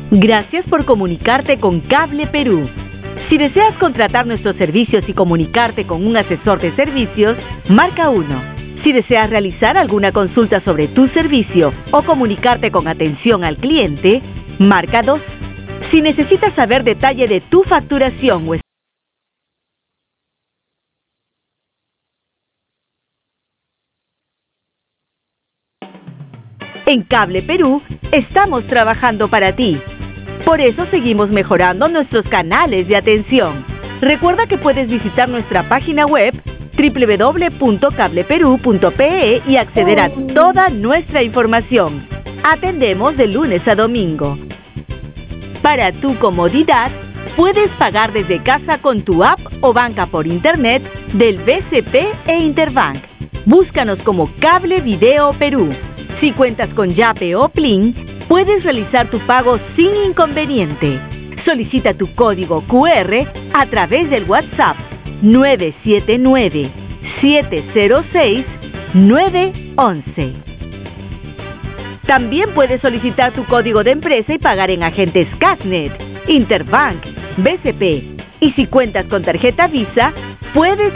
Gracias por comunicarte con Cable Perú. Si deseas contratar nuestros servicios y comunicarte con un asesor de servicios, marca 1. Si deseas realizar alguna consulta sobre tu servicio o comunicarte con atención al cliente, marca 2. Si necesitas saber detalle de tu facturación o en Cable Perú, estamos trabajando para ti. Por eso seguimos mejorando nuestros canales de atención. Recuerda que puedes visitar nuestra página web www.cableperu.pe y acceder a toda nuestra información. Atendemos de lunes a domingo. Para tu comodidad, puedes pagar desde casa con tu app o banca por internet del BCP e Interbank. Búscanos como Cable Video Perú. Si cuentas con Yape o Plin, puedes realizar tu pago sin inconveniente. Solicita tu código QR a través del WhatsApp 979-706-911. También puedes solicitar tu código de empresa y pagar en agentes Casnet, Interbank, BCP. Y si cuentas con tarjeta Visa, puedes